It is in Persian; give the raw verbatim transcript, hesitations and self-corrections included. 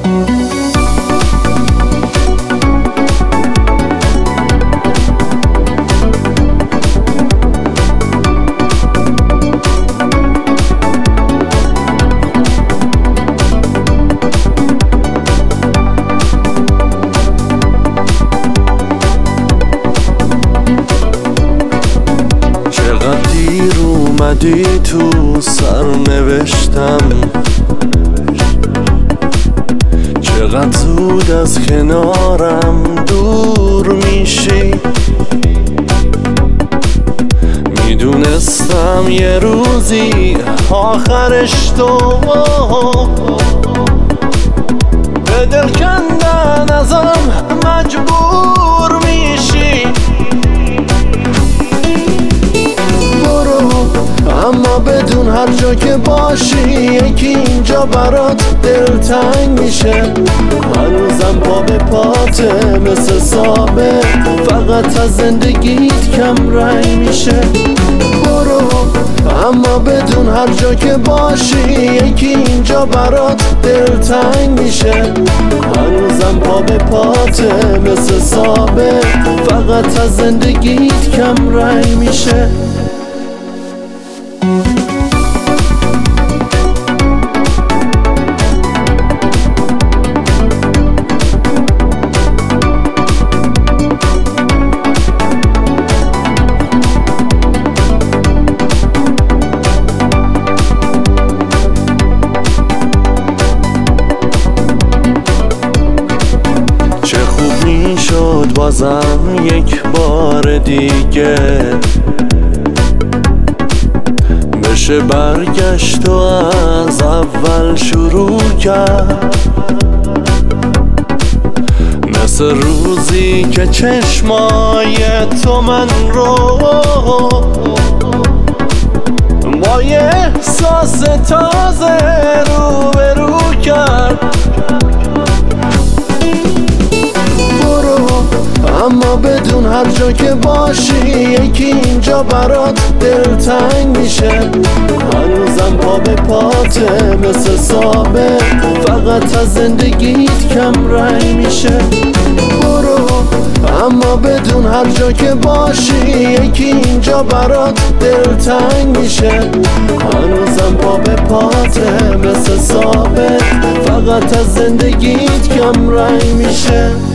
دیر اومدی تو سرنوشتم، چقدر زود از کنارم دور میشی. میدونستم یه روزی آخرش تو به دل کندن ازم مجبور میشی. اما بدون هر جا که باشی یکی اینجا برات دلتنگ میشه. هنوزم پا به پاته مثل ثابت، فقط از زندگیت کم رنگ میشه. برو اما بدون هر جا که باشی یکی اینجا برات دلتنگ میشه. هنوزم پا به پاته مثل ثابت، فقط از زندگیت کم رنگ میشه. شد بازم یک بار دیگه بشه برگشت و از اول شروع کرد، مثل روزی که چشمای تو من رو با یه احساس تازه رو به رو کرد. اما بدون هر جا که باشی یکی اینجا برات دلتنگ میشه. هنوزم پا به پاته مثل ثابت، فقط از زندگیت کم رنگ میشه. برو اما بدون هر جا که باشی یکی اینجا برات دلتنگ میشه. هنوزم پا به پاته مثل ثابت، فقط از زندگیت کم رنگ میشه.